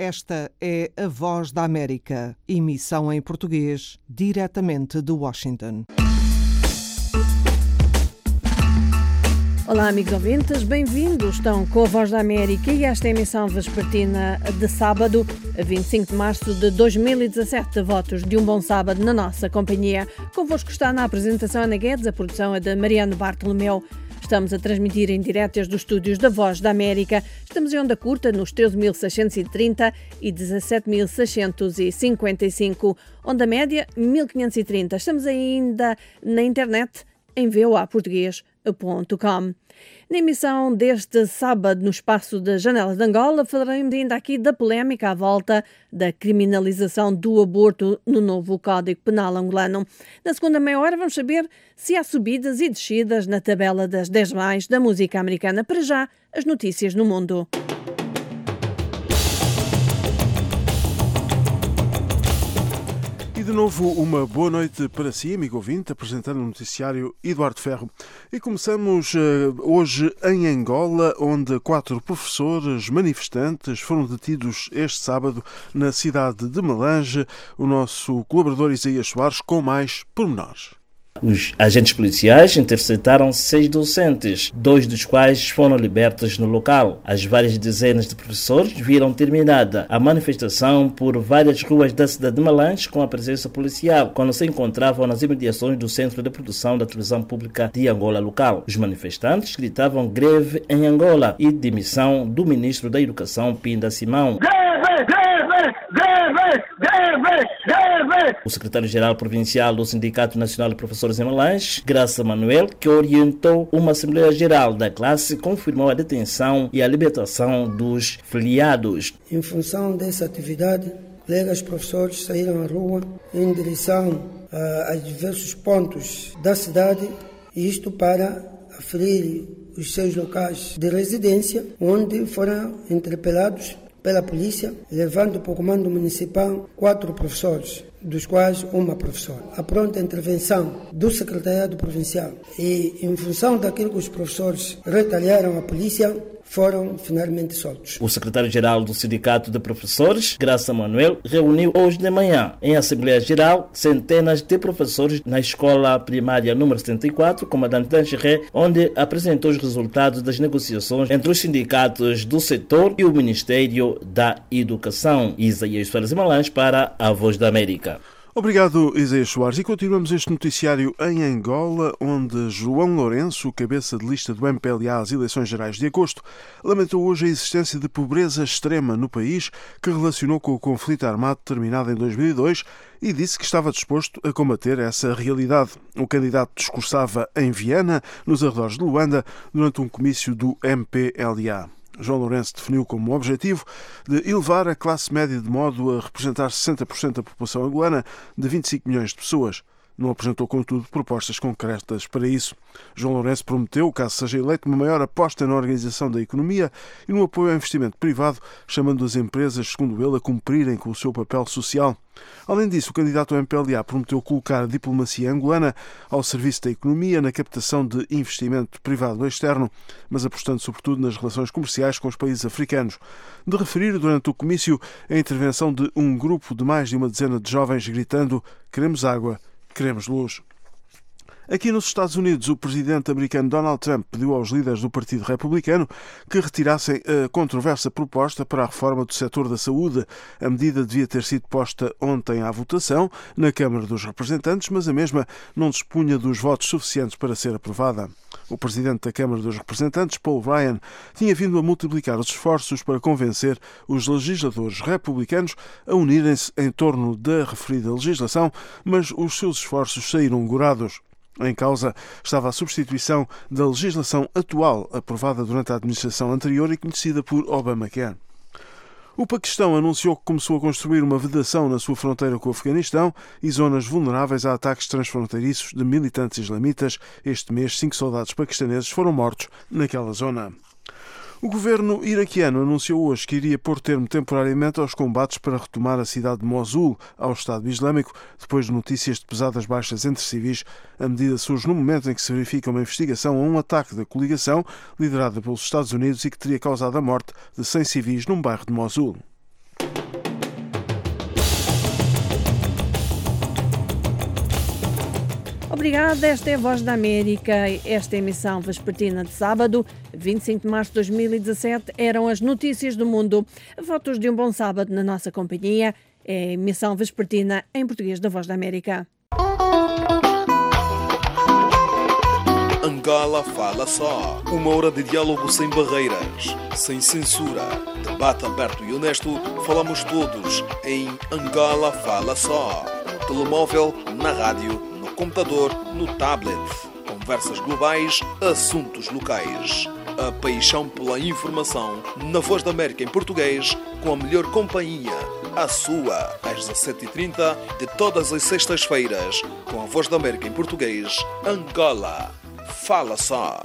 Esta é a Voz da América, emissão em português, diretamente de Washington. Olá, amigos ouvintes, bem-vindos. Estão com a Voz da América e esta é a emissão vespertina de sábado, 25 de março de 2017. Votos de um bom sábado na nossa companhia. Convosco está na apresentação Ana Guedes, a produção é de Mariano Bartolomeu. Estamos a transmitir em direto desde os estúdios da Voz da América. Estamos em onda curta nos 13.630 e 17.655. Onda média, 1.530. Estamos ainda na internet em voaportugues.com. Na emissão deste sábado, no espaço da Janela de Angola, falaremos ainda aqui da polémica à volta da criminalização do aborto no novo Código Penal angolano. Na segunda meia hora vamos saber se há subidas e descidas na tabela das 10 mais da música americana. Para já, as notícias no mundo. De novo, uma boa noite para si, amigo ouvinte, apresentando o noticiário Eduardo Ferro. E começamos hoje em Angola, onde 4 professores manifestantes foram detidos este sábado na cidade de Melange. O nosso colaborador Isaías Soares com mais pormenores. Os agentes policiais interceptaram 6 docentes, 2 dos quais foram libertos no local. As várias dezenas de professores viram terminada a manifestação por várias ruas da cidade de Melange com a presença policial, quando se encontravam nas imediações do Centro de Produção da Televisão Pública de Angola local. Os manifestantes gritavam greve em Angola e demissão do ministro da Educação, Pinda Simão. O secretário-geral provincial do Sindicato Nacional de Professores em Melange, Graça Manuel, que orientou uma Assembleia Geral da classe, confirmou a detenção e a libertação dos filiados. Em função dessa atividade, colegas professores saíram à rua em direção a diversos pontos da cidade, isto para aferir os seus locais de residência, onde foram interpelados pela polícia, levando para o comando municipal 4 professores, dos quais uma professora. A pronta intervenção do secretariado provincial e, em função daquilo que os professores retalharam à polícia, foram finalmente soltos. O secretário-geral do Sindicato de Professores, Graça Manuel, reuniu hoje de manhã, em Assembleia Geral, centenas de professores na escola primária número 74, Comandante Tangeré, onde apresentou os resultados das negociações entre os sindicatos do setor e o Ministério da Educação. Isaías Soares Melange para a Voz da América. Obrigado, Isaías Soares. E continuamos este noticiário em Angola, onde João Lourenço, cabeça de lista do MPLA às eleições gerais de agosto, lamentou hoje a existência de pobreza extrema no país, que relacionou com o conflito armado terminado em 2002 e disse que estava disposto a combater essa realidade. O candidato discursava em Viana, nos arredores de Luanda, durante um comício do MPLA. João Lourenço definiu como objetivo de elevar a classe média de modo a representar 60% da população angolana, de 25 milhões de pessoas. Não apresentou, contudo, propostas concretas para isso. João Lourenço prometeu, caso seja eleito, uma maior aposta na organização da economia e no apoio ao investimento privado, chamando as empresas, segundo ele, a cumprirem com o seu papel social. Além disso, o candidato ao MPLA prometeu colocar a diplomacia angolana ao serviço da economia na captação de investimento privado ou externo, mas apostando sobretudo nas relações comerciais com os países africanos. De referir durante o comício a intervenção de um grupo de mais de uma dezena de jovens gritando "Queremos água, queremos luz". Aqui nos Estados Unidos, o presidente americano Donald Trump pediu aos líderes do Partido Republicano que retirassem a controversa proposta para a reforma do setor da saúde. A medida devia ter sido posta ontem à votação na Câmara dos Representantes, mas a mesma não dispunha dos votos suficientes para ser aprovada. O presidente da Câmara dos Representantes, Paul Ryan, tinha vindo a multiplicar os esforços para convencer os legisladores republicanos a unirem-se em torno da referida legislação, mas os seus esforços saíram gorados. Em causa estava a substituição da legislação atual, aprovada durante a administração anterior e conhecida por Obamacare. O Paquistão anunciou que começou a construir uma vedação na sua fronteira com o Afeganistão e zonas vulneráveis a ataques transfronteiriços de militantes islamitas. Este mês, 5 soldados paquistaneses foram mortos naquela zona. O governo iraquiano anunciou hoje que iria pôr termo temporariamente aos combates para retomar a cidade de Mosul ao Estado Islâmico, depois de notícias de pesadas baixas entre civis. A medida surge no momento em que se verifica uma investigação a um ataque da coligação liderada pelos Estados Unidos e que teria causado a morte de 100 civis num bairro de Mosul. Obrigada, esta é a Voz da América. Esta emissão vespertina de sábado, 25 de março de 2017, eram as notícias do mundo. Votos de um bom sábado na nossa companhia. É a emissão vespertina em português da Voz da América. Angola Fala Só. Uma hora de diálogo sem barreiras, sem censura. Debate aberto e honesto. Falamos todos em Angola Fala Só. No telemóvel, na rádio, no computador, no tablet. Conversas globais, assuntos locais. A paixão pela informação na Voz da América em português, com a melhor companhia. A sua, às 17h30 de todas as sextas-feiras, com a Voz da América em português, Angola Fala Só.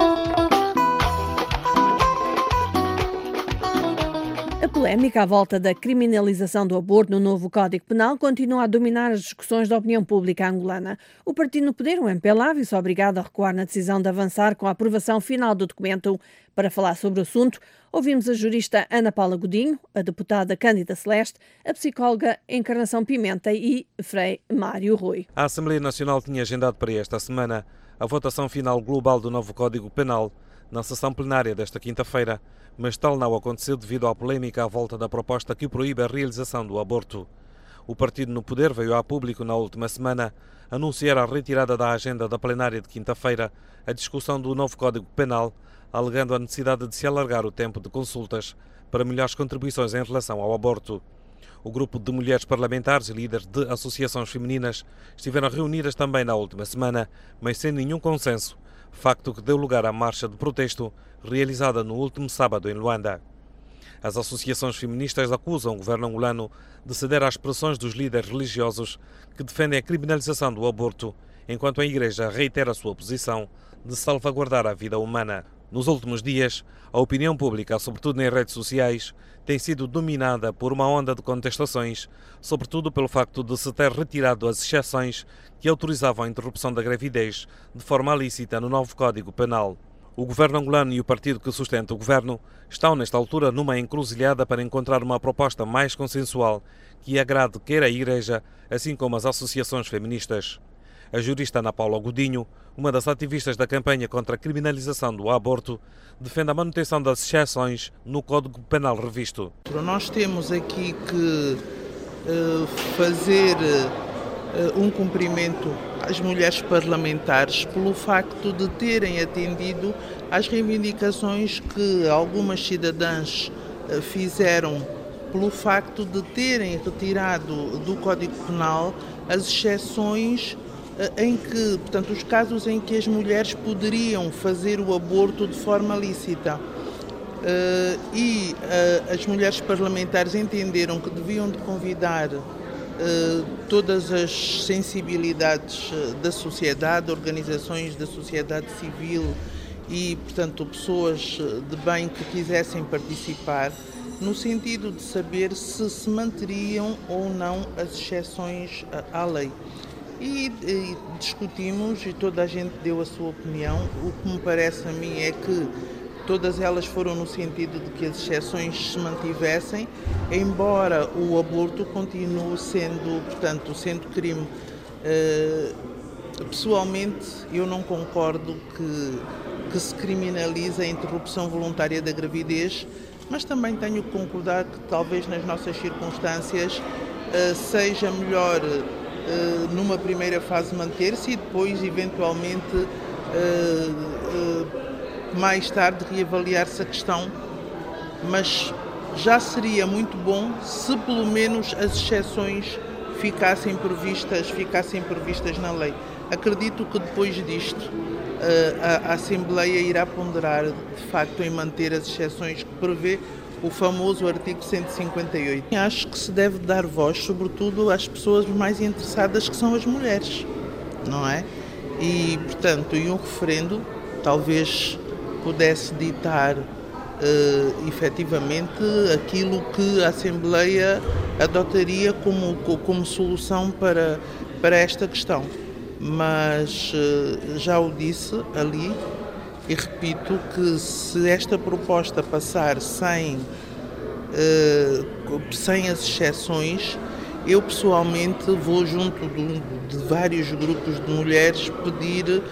A polémica à volta da criminalização do aborto no novo Código Penal continua a dominar as discussões da opinião pública angolana. O partido no poder, o MPLA, viu-se obrigado a recuar na decisão de avançar com a aprovação final do documento. Para falar sobre o assunto, ouvimos a jurista Ana Paula Godinho, a deputada Cândida Celeste, a psicóloga Encarnação Pimenta e Frei Mário Rui. A Assembleia Nacional tinha agendado para esta semana a votação final global do novo Código Penal na sessão plenária desta quinta-feira, mas tal não aconteceu devido à polémica à volta da proposta que proíbe a realização do aborto. O partido no poder veio a público na última semana anunciar a retirada da agenda da plenária de quinta-feira a discussão do novo Código Penal, alegando a necessidade de se alargar o tempo de consultas para melhores contribuições em relação ao aborto. O grupo de mulheres parlamentares e líderes de associações femininas estiveram reunidas também na última semana, mas sem nenhum consenso, facto que deu lugar à marcha de protesto realizada no último sábado em Luanda. As associações feministas acusam o governo angolano de ceder às pressões dos líderes religiosos que defendem a criminalização do aborto, enquanto a Igreja reitera a sua posição de salvaguardar a vida humana. Nos últimos dias, a opinião pública, sobretudo nas redes sociais, tem sido dominada por uma onda de contestações, sobretudo pelo facto de se ter retirado as exceções que autorizavam a interrupção da gravidez de forma lícita no novo Código Penal. O governo angolano e o partido que sustenta o governo estão, nesta altura, numa encruzilhada para encontrar uma proposta mais consensual que agrade quer a Igreja, assim como as associações feministas. A jurista Ana Paula Godinho, uma das ativistas da campanha contra a criminalização do aborto, defende a manutenção das exceções no Código Penal revisto. Nós temos aqui que fazer um cumprimento às mulheres parlamentares pelo facto de terem atendido às reivindicações que algumas cidadãs fizeram pelo facto de terem retirado do Código Penal as exceções em que, portanto, os casos em que as mulheres poderiam fazer o aborto de forma lícita. As mulheres parlamentares entenderam que deviam de convidar todas as sensibilidades da sociedade, organizações da sociedade civil e, portanto, pessoas de bem que quisessem participar, no sentido de saber se se manteriam ou não as exceções à lei. E discutimos e toda a gente deu a sua opinião. O que me parece a mim é que todas elas foram no sentido de que as exceções se mantivessem, embora o aborto continue sendo crime. Pessoalmente, eu não concordo que se criminalize a interrupção voluntária da gravidez, mas também tenho que concordar que talvez nas nossas circunstâncias seja melhor numa primeira fase manter-se e depois eventualmente mais tarde reavaliar-se a questão, mas já seria muito bom se pelo menos as exceções ficassem previstas na lei. Acredito que depois disto a Assembleia irá ponderar de facto em manter as exceções que prevê o famoso artigo 158. Acho que se deve dar voz, sobretudo, às pessoas mais interessadas, que são as mulheres, não é? E, portanto, um referendo talvez pudesse ditar efetivamente aquilo que a Assembleia adotaria como solução para esta questão. Mas já o disse ali, e repito que se esta proposta passar sem as exceções, eu pessoalmente vou junto de vários grupos de mulheres pedir,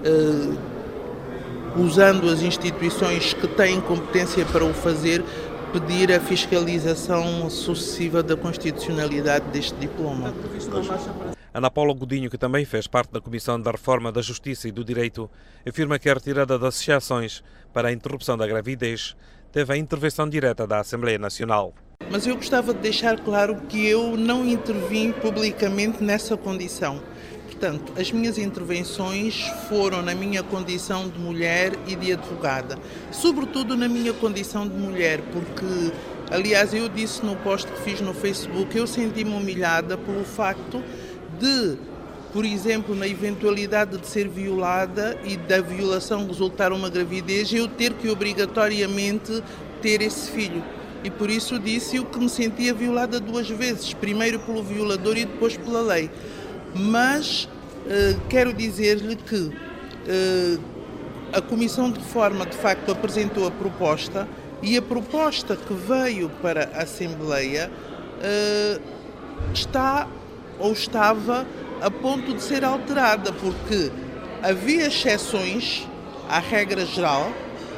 usando as instituições que têm competência para o fazer, pedir a fiscalização sucessiva da constitucionalidade deste diploma. Ana Paula Godinho, que também fez parte da Comissão da Reforma da Justiça e do Direito, afirma que a retirada das exceções para a interrupção da gravidez teve a intervenção direta da Assembleia Nacional. Mas eu gostava de deixar claro que eu não intervim publicamente nessa condição. Portanto, as minhas intervenções foram na minha condição de mulher e de advogada. Sobretudo na minha condição de mulher, porque, aliás, eu disse no post que fiz no Facebook, eu senti-me humilhada pelo facto de, por exemplo, na eventualidade de ser violada e da violação resultar uma gravidez, eu ter que obrigatoriamente ter esse filho. E por isso disse-o que me sentia violada 2 vezes, primeiro pelo violador e depois pela lei. Mas quero dizer-lhe que a Comissão de Reforma, de facto, apresentou a proposta e a proposta que veio para a Assembleia está ou estava a ponto de ser alterada, porque havia exceções à regra geral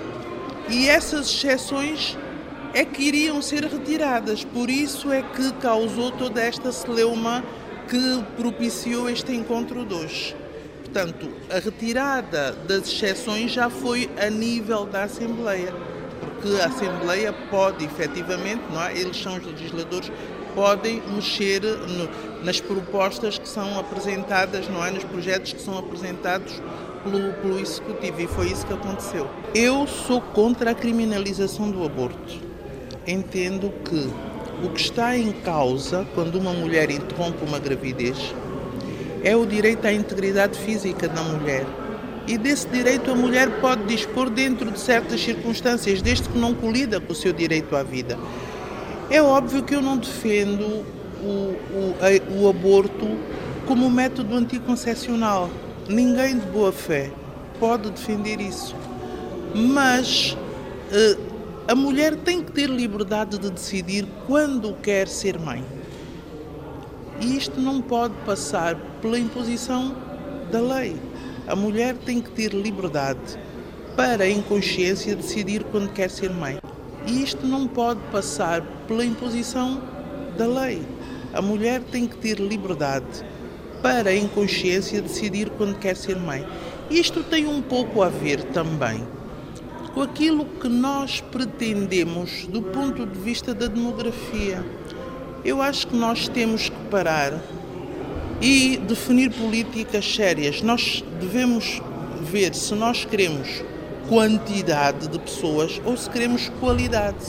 e essas exceções é que iriam ser retiradas. Por isso é que causou toda esta celeuma que propiciou este encontro de hoje. Portanto, a retirada das exceções já foi a nível da Assembleia, porque a Assembleia pode, efetivamente, não é? Eles são os legisladores, podem mexer nas propostas que são apresentadas, não é? Nos projetos que são apresentados pelo Executivo, e foi isso que aconteceu. Eu sou contra a criminalização do aborto. Entendo que o que está em causa quando uma mulher interrompe uma gravidez é o direito à integridade física da mulher. E desse direito a mulher pode dispor dentro de certas circunstâncias, desde que não colida com o seu direito à vida. É óbvio que eu não defendo o aborto como método anticoncepcional. Ninguém de boa fé pode defender isso. Mas a mulher tem que ter liberdade de decidir quando quer ser mãe. E isto não pode passar pela imposição da lei. A mulher tem que ter liberdade para, em consciência, decidir quando quer ser mãe. E isto não pode passar pela imposição da lei. A mulher tem que ter liberdade para, em consciência, decidir quando quer ser mãe. Isto tem um pouco a ver também com aquilo que nós pretendemos do ponto de vista da demografia. Eu acho que nós temos que parar e definir políticas sérias. Nós devemos ver se nós queremos quantidade de pessoas ou se queremos qualidade.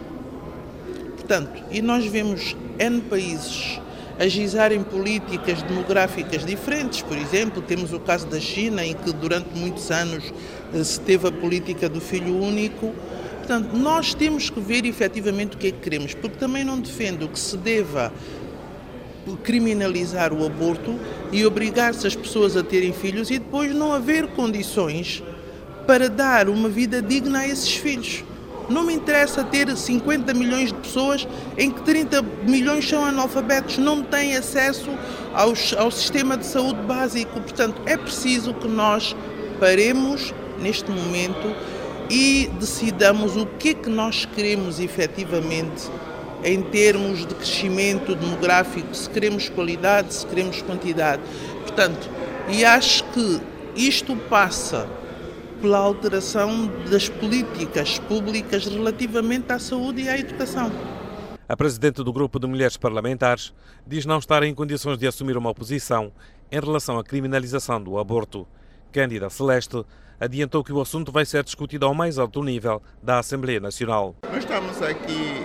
Portanto, e nós vemos N países ajuizarem políticas demográficas diferentes. Por exemplo, temos o caso da China, em que durante muitos anos se teve a política do filho único. Portanto, nós temos que ver efetivamente o que é que queremos, porque também não defendo que se deva criminalizar o aborto e obrigar-se as pessoas a terem filhos e depois não haver condições para dar uma vida digna a esses filhos. Não me interessa ter 50 milhões de pessoas em que 30 milhões são analfabetos, não têm acesso ao sistema de saúde básico. Portanto, é preciso que nós paremos neste momento e decidamos o que é que nós queremos efetivamente em termos de crescimento demográfico, se queremos qualidade, se queremos quantidade. Portanto, e acho que isto passa pela alteração das políticas públicas relativamente à saúde e à educação. A presidente do Grupo de Mulheres Parlamentares diz não estar em condições de assumir uma posição em relação à criminalização do aborto. Cândida Celeste adiantou que o assunto vai ser discutido ao mais alto nível da Assembleia Nacional. Nós estamos aqui,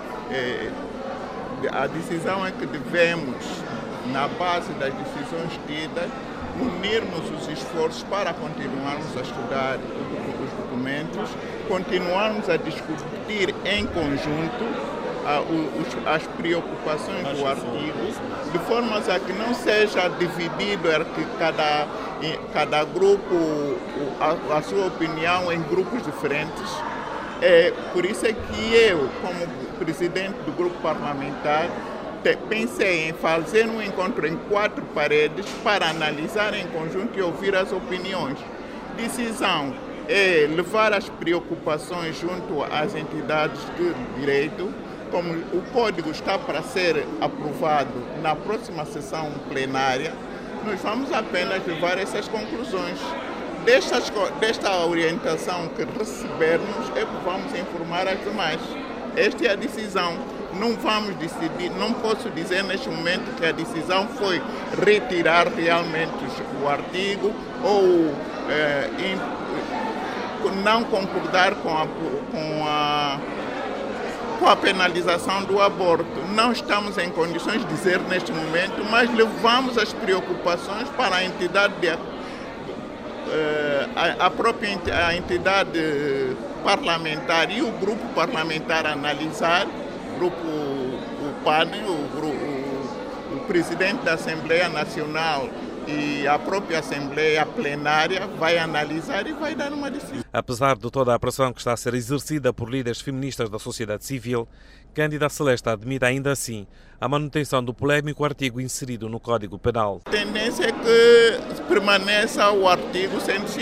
a decisão é que devemos, na base das decisões tidas, unirmos os esforços para continuarmos a estudar os documentos, continuarmos a discutir em conjunto as preocupações do artigo, de forma a que não seja dividido que cada grupo, a sua opinião em grupos diferentes. Por isso é que eu, como presidente do grupo parlamentar, pensei em fazer um encontro em 4 paredes para analisar em conjunto e ouvir as opiniões. Decisão é levar as preocupações junto às entidades de direito. Como o código está para ser aprovado na próxima sessão plenária, nós vamos apenas levar essas conclusões. Desta orientação que recebermos, é que vamos informar as demais. Esta é a decisão. Não vamos decidir, não posso dizer neste momento que a decisão foi retirar realmente o artigo ou não concordar com a penalização do aborto. Não estamos em condições de dizer neste momento, mas levamos as preocupações para a entidade a entidade parlamentar e o grupo parlamentar analisar, o PAN, o presidente da Assembleia Nacional e a própria Assembleia Plenária vai analisar e vai dar uma decisão. Apesar de toda a pressão que está a ser exercida por líderes feministas da sociedade civil, Cândida Celeste admite ainda assim a manutenção do polémico artigo inserido no Código Penal. A tendência é que permaneça o artigo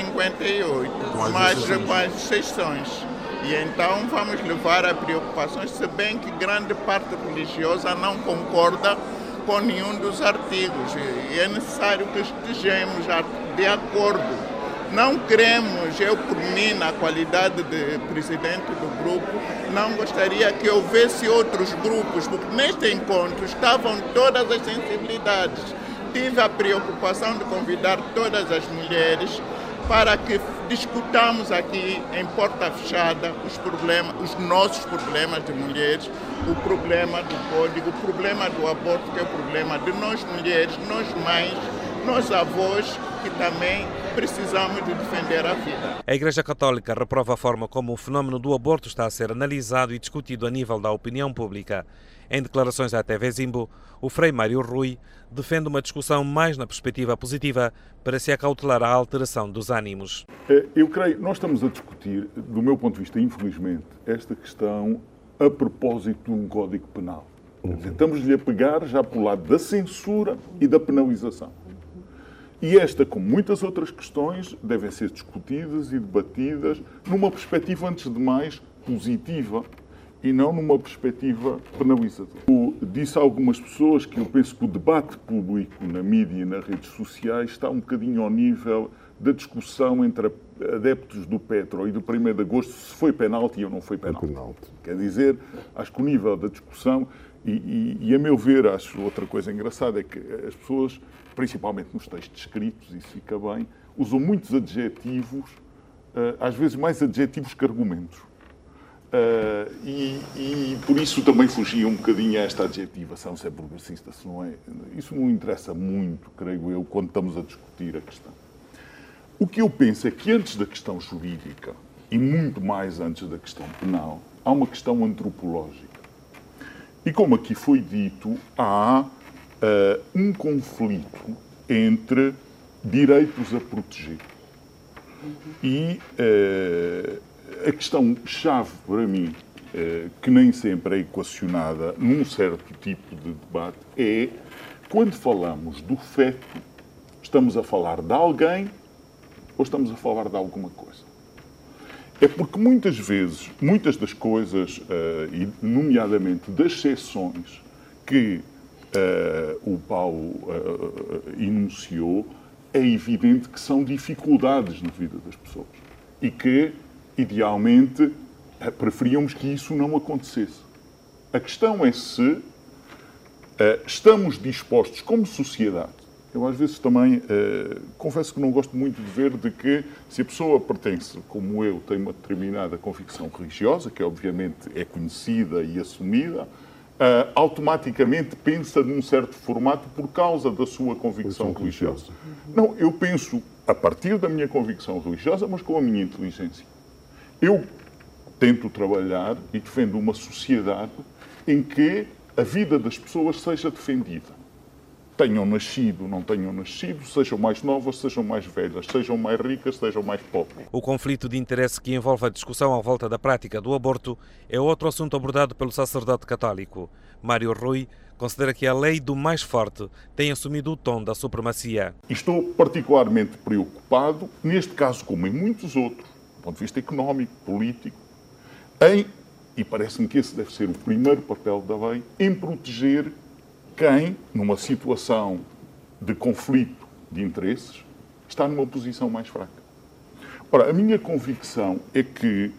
158, mas com as exceções. E então vamos levar a preocupações, se bem que grande parte religiosa não concorda com nenhum dos artigos. E é necessário que estejamos de acordo. Não queremos, eu por mim, na qualidade de presidente do grupo, não gostaria que houvesse outros grupos, porque neste encontro estavam todas as sensibilidades. Tive a preocupação de convidar todas as mulheres para que discutamos aqui em porta fechada os nossos problemas de mulheres, o problema do código, o problema do aborto, que é o problema de nós mulheres, nós mães, nós avós, que também precisamos de defender a vida. A Igreja Católica reprova a forma como o fenómeno do aborto está a ser analisado e discutido a nível da opinião pública. Em declarações à TV Zimbo, o Frei Mário Rui defende uma discussão mais na perspectiva positiva para se acautelar a alteração dos ânimos. Eu creio, nós estamos a discutir, do meu ponto de vista, infelizmente, esta questão a propósito de um Código Penal. Estamos-lhe a pegar já para o lado da censura e da penalização. E esta, como muitas outras questões, devem ser discutidas e debatidas numa perspectiva, antes de mais, positiva e não numa perspectiva penalizadora. Eu disse a algumas pessoas que eu penso que o debate público na mídia e nas redes sociais está um bocadinho ao nível da discussão entre adeptos do Petro e do 1º de agosto se foi penalti ou não foi penalti. Quer dizer, acho que o nível da discussão, e a meu ver, acho outra coisa engraçada, é que as pessoas, principalmente nos textos escritos, isso fica bem, usam muitos adjetivos, às vezes mais adjetivos que argumentos. E por isso também fugia um bocadinho a esta adjetivação, se é progressista, se não é. Isso não interessa muito, creio eu, quando estamos a discutir a questão. O que eu penso é que antes da questão jurídica, e muito mais antes da questão penal, há uma questão antropológica. E como aqui foi dito, há um conflito entre direitos a proteger. E a questão-chave para mim, que nem sempre é equacionada num certo tipo de debate, é quando falamos do feto, estamos a falar de alguém ou estamos a falar de alguma coisa? É porque muitas vezes, muitas das coisas, e nomeadamente das exceções que o Paulo enunciou, é evidente que são dificuldades na vida das pessoas e que, idealmente, preferíamos que isso não acontecesse. A questão é se estamos dispostos, como sociedade. Eu, às vezes, também confesso que não gosto muito de ver de que, se a pessoa pertence, como eu, tem uma determinada convicção religiosa, que obviamente é conhecida e assumida, automaticamente pensa num certo formato por causa da sua convicção religiosa. Não, eu penso a partir da minha convicção religiosa, mas com a minha inteligência. Eu tento trabalhar e defendo uma sociedade em que a vida das pessoas seja defendida. Tenham nascido, não tenham nascido, sejam mais novas, sejam mais velhas, sejam mais ricas, sejam mais pobres. O conflito de interesse que envolve a discussão à volta da prática do aborto é outro assunto abordado pelo sacerdote católico. Mário Rui considera que a lei do mais forte tem assumido o tom da supremacia. Estou particularmente preocupado, neste caso como em muitos outros, do ponto de vista económico, político, e parece-me que esse deve ser o primeiro papel da lei, em proteger quem, numa situação de conflito de interesses, está numa posição mais fraca. Ora, a minha convicção é que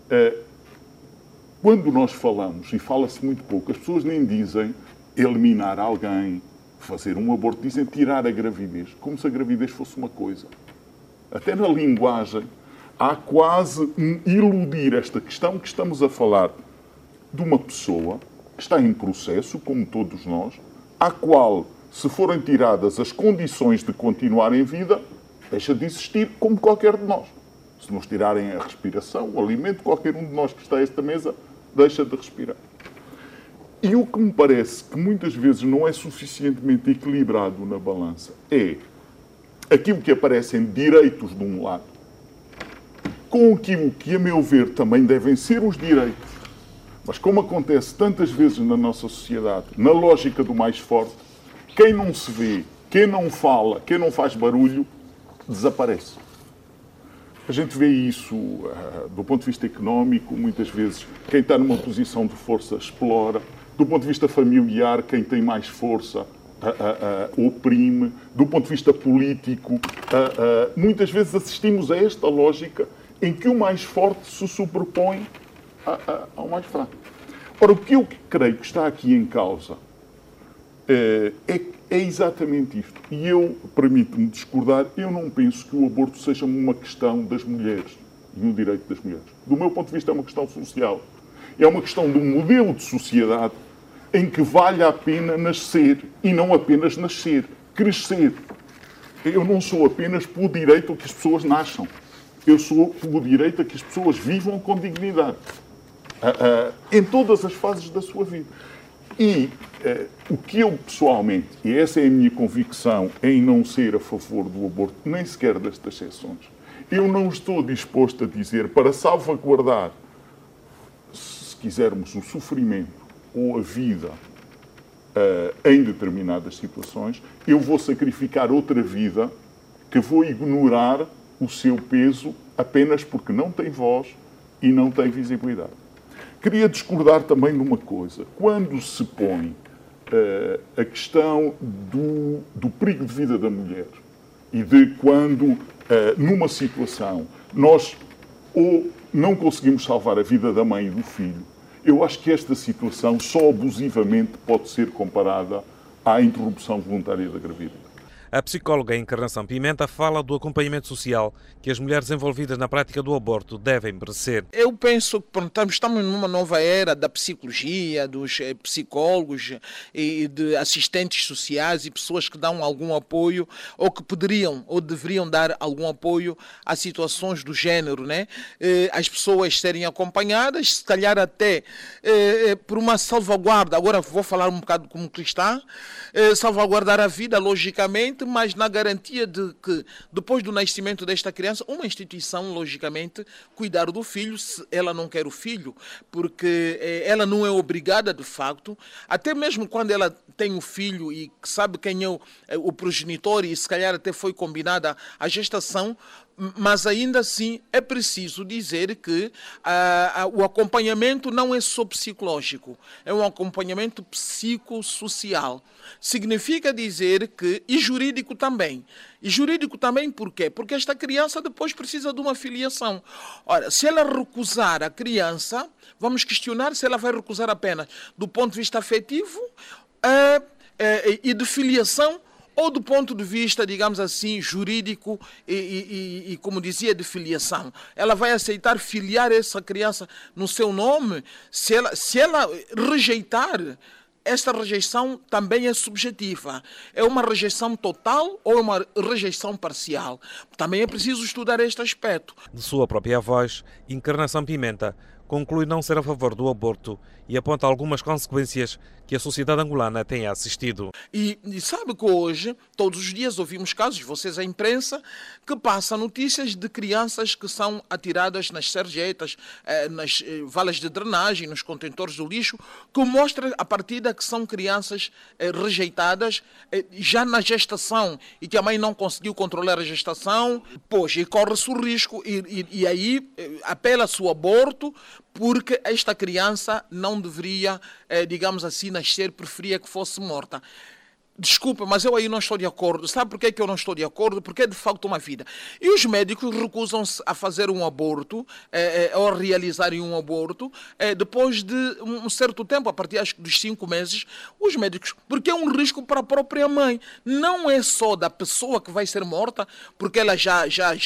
quando nós falamos, e fala-se muito pouco, as pessoas nem dizem eliminar alguém, fazer um aborto, dizem tirar a gravidez, como se a gravidez fosse uma coisa. Até na linguagem há quase um iludir esta questão que estamos a falar de uma pessoa que está em processo, como todos nós, à qual, se forem tiradas as condições de continuar em vida, deixa de existir como qualquer de nós. Se nos tirarem a respiração, o alimento, qualquer um de nós que está a esta mesa deixa de respirar. E o que me parece que muitas vezes não é suficientemente equilibrado na balança é aquilo que aparecem direitos de um lado com aquilo que, a meu ver, também devem ser os direitos. Mas como acontece tantas vezes na nossa sociedade, na lógica do mais forte, quem não se vê, quem não fala, quem não faz barulho, desaparece. A gente vê isso do ponto de vista económico, muitas vezes quem está numa posição de força explora, do ponto de vista familiar, quem tem mais força oprime, do ponto de vista político, muitas vezes assistimos a esta lógica em que o mais forte se sobrepõe ao mais fraco. Ora, o que eu creio que está aqui em causa é exatamente isto. E eu, permito-me discordar, eu não penso que o aborto seja uma questão das mulheres e um direito das mulheres. Do meu ponto de vista, é uma questão social. É uma questão de um modelo de sociedade em que vale a pena nascer e não apenas nascer, crescer. Eu não sou apenas pelo direito a que as pessoas nasçam. Eu sou pelo direito a que as pessoas vivam com dignidade em todas as fases da sua vida. E o que eu, pessoalmente, e essa é a minha convicção em não ser a favor do aborto, nem sequer destas exceções, eu não estou disposto a dizer, para salvaguardar, se quisermos, o sofrimento ou a vida em determinadas situações, eu vou sacrificar outra vida que vou ignorar o seu peso apenas porque não tem voz e não tem visibilidade. Queria discordar também numa coisa. Quando se põe a questão do perigo de vida da mulher e de quando, numa situação, nós ou não conseguimos salvar a vida da mãe e do filho, eu acho que esta situação só abusivamente pode ser comparada à interrupção voluntária da gravidez. A psicóloga Encarnação Pimenta fala do acompanhamento social que as mulheres envolvidas na prática do aborto devem merecer. Eu penso que estamos numa nova era da psicologia, dos psicólogos e de assistentes sociais e pessoas que dão algum apoio ou que poderiam ou deveriam dar algum apoio a situações do género, né? As pessoas serem acompanhadas, se calhar até por uma salvaguarda. Agora vou falar um bocado como cristã, salvaguardar a vida, logicamente, mas na garantia de que, depois do nascimento desta criança, uma instituição, logicamente, cuidar do filho, se ela não quer o filho, porque ela não é obrigada, de facto, até mesmo quando ela tem o filho e sabe quem é o progenitor e se calhar até foi combinada a gestação, mas ainda assim é preciso dizer que o acompanhamento não é só psicológico, é um acompanhamento psicossocial. Significa dizer que, e jurídico também. E jurídico também por quê? Porque esta criança depois precisa de uma filiação. Ora, se ela recusar a criança, vamos questionar se ela vai recusar apenas do ponto de vista afetivo e de filiação, ou do ponto de vista, digamos assim, jurídico e como dizia, de filiação. Ela vai aceitar filiar essa criança no seu nome? Se ela rejeitar, esta rejeição também é subjetiva. É uma rejeição total ou é uma rejeição parcial? Também é preciso estudar este aspecto. De sua própria voz, Encarnação Pimenta conclui não ser a favor do aborto e aponta algumas consequências que a sociedade angolana tem assistido. E sabe que hoje, todos os dias, ouvimos casos, vocês a imprensa, que passa notícias de crianças que são atiradas nas sarjetas, nas valas de drenagem, nos contentores do lixo, que mostra a partida que são crianças rejeitadas já na gestação e que a mãe não conseguiu controlar a gestação, e corre-se o risco e aí apela-se o aborto, porque esta criança não deveria, digamos assim, nascer, preferia que fosse morta. Desculpa, mas eu aí não estou de acordo. Sabe por que eu não estou de acordo? Porque é de facto uma vida. E os médicos recusam-se a fazer um aborto, ou a realizarem um aborto, depois de um certo tempo, a partir acho, dos 5 meses, os médicos, porque é um risco para a própria mãe. Não é só da pessoa que vai ser morta, porque ela já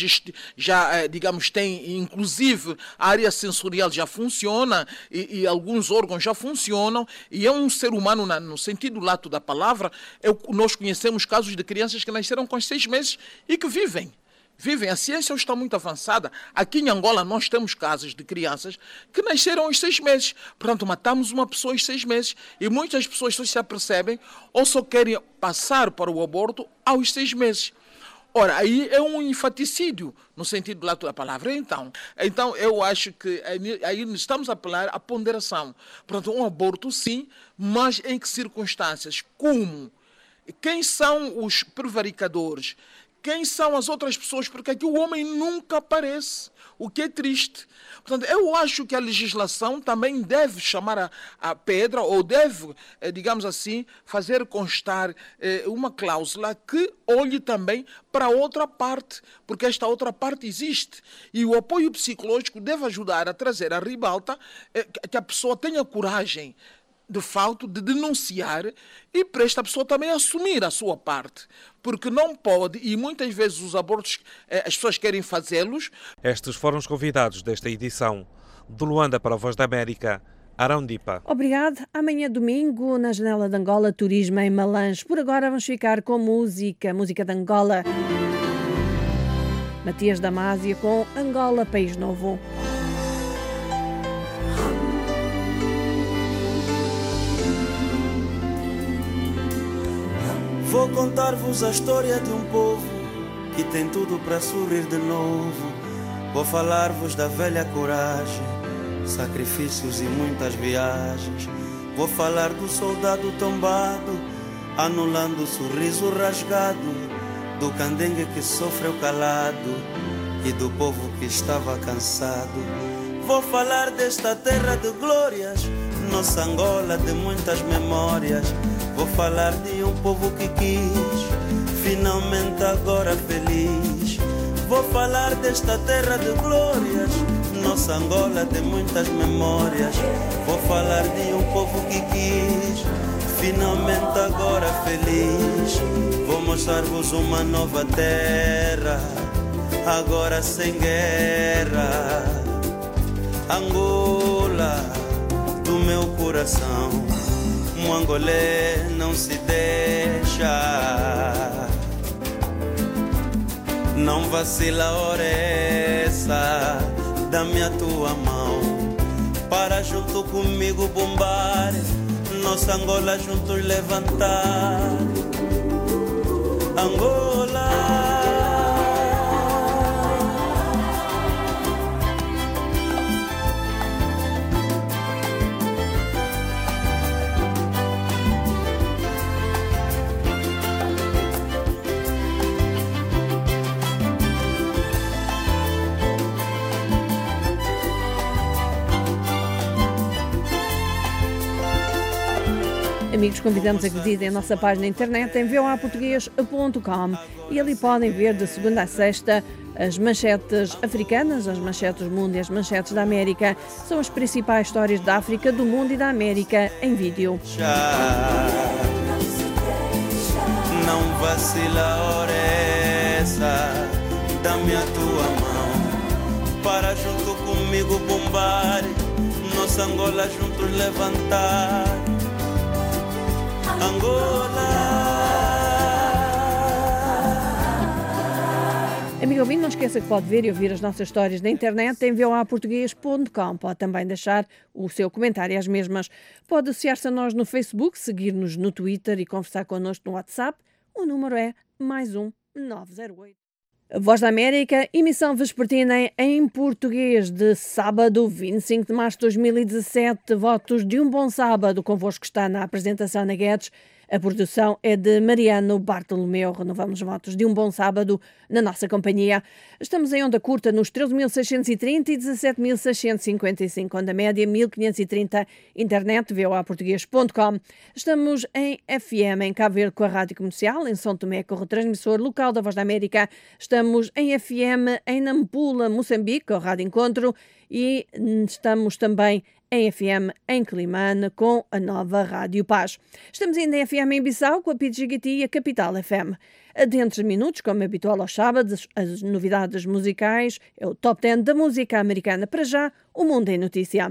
digamos, tem, inclusive, a área sensorial já funciona e alguns órgãos já funcionam, e é um ser humano, no sentido lato da palavra. Nós conhecemos casos de crianças que nasceram com 6 meses e que vivem. A ciência está muito avançada. Aqui em Angola nós temos casos de crianças que nasceram aos 6 meses. Portanto, matamos uma pessoa aos 6 meses. E muitas pessoas só se apercebem ou só querem passar para o aborto aos 6 meses. Ora, aí é um infanticídio, no sentido lato da palavra. Então, eu acho que aí estamos a apelar à ponderação. Portanto, um aborto sim, mas em que circunstâncias? Como? Quem são os prevaricadores? Quem são as outras pessoas? Porque aqui o homem nunca aparece, o que é triste. Portanto, eu acho que a legislação também deve chamar a pedra, ou deve, digamos assim, fazer constar uma cláusula que olhe também para a outra parte, porque esta outra parte existe. E o apoio psicológico deve ajudar a trazer à ribalta que a pessoa tenha coragem, de fato, de denunciar e para esta pessoa também assumir a sua parte. Porque não pode, e muitas vezes os abortos, as pessoas querem fazê-los. Estes foram os convidados desta edição. De Luanda para a Voz da América, Arão Dipa. Obrigado. Amanhã domingo, na Janela de Angola, turismo em Malange. Por agora vamos ficar com música de Angola. Matias Damásia com Angola, País Novo. Vou contar-vos a história de um povo que tem tudo para sorrir de novo. Vou falar-vos da velha coragem, sacrifícios e muitas viagens. Vou falar do soldado tombado, anulando o sorriso rasgado, do candengue que sofreu calado e do povo que estava cansado. Vou falar desta terra de glórias, nossa Angola de muitas memórias. Vou falar de um povo que quis, finalmente agora feliz. Vou falar desta terra de glórias, nossa Angola de muitas memórias. Vou falar de um povo que quis, finalmente agora feliz. Vou mostrar-vos uma nova terra, agora sem guerra. Angola do meu coração, um angolê não se deixa. Não vacila, hora essa, dá-me a tua mão, para junto comigo bombar, nossa Angola juntos levantar. Angola. Amigos, convidamos a que visitem a nossa página na internet em voaportugues.com e ali podem ver de segunda a sexta as manchetes africanas, as manchetes do mundo e as manchetes da América. São as principais histórias da África, do mundo e da América em vídeo. Não vacila, hora essa, dá-me a tua mão, para junto comigo bombar, nossa Angola juntos levantar. Angola. Amigo ouvinte, não esqueça que pode ver e ouvir as nossas histórias na internet em voaportugues.com. Pode também deixar o seu comentário às mesmas. Pode associar-se a nós no Facebook, seguir-nos no Twitter e conversar connosco no WhatsApp. O número é +1 908. Voz da América, emissão vespertina em português de sábado, 25 de março de 2017. Votos de um bom sábado. Convosco está na apresentação na Guedes. A produção é de Mariano Bartolomeu. Renovamos votos de um bom sábado na nossa companhia. Estamos em onda curta nos 13.630 e 17.655, onda média 1.530, internet voaportugues.com. Estamos em FM em Cabo Verde com a Rádio Comercial, em São Tomé com o retransmissor local da Voz da América. Estamos em FM em Nampula, Moçambique, com a Rádio Encontro, e estamos também em FM em Climane com a nova Rádio Paz. Estamos ainda em FM em Bissau com a Pidgigiti e a Capital FM. Dentro de minutos, como é habitual aos sábados, as novidades musicais, é o Top 10 da música americana. Para já, o Mundo em Notícia.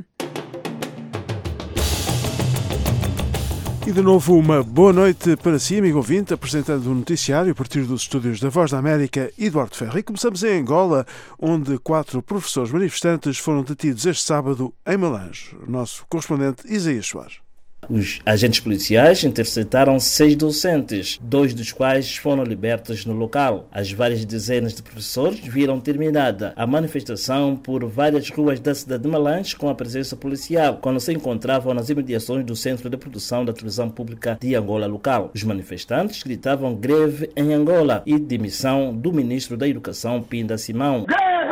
E de novo uma boa noite para si, amigo ouvinte, apresentando o noticiário a partir dos estúdios da Voz da América, Eduardo Ferro. E começamos em Angola, onde 4 professores manifestantes foram detidos este sábado em Malange. O nosso correspondente Isaías Soares. Os agentes policiais interceptaram 6 docentes, 2 dos quais foram libertos no local. As várias dezenas de professores viram terminada a manifestação por várias ruas da cidade de Malange com a presença policial, quando se encontravam nas imediações do Centro de Produção da Televisão Pública de Angola local. Os manifestantes gritavam greve em Angola e demissão do ministro da Educação, Pinda Simão.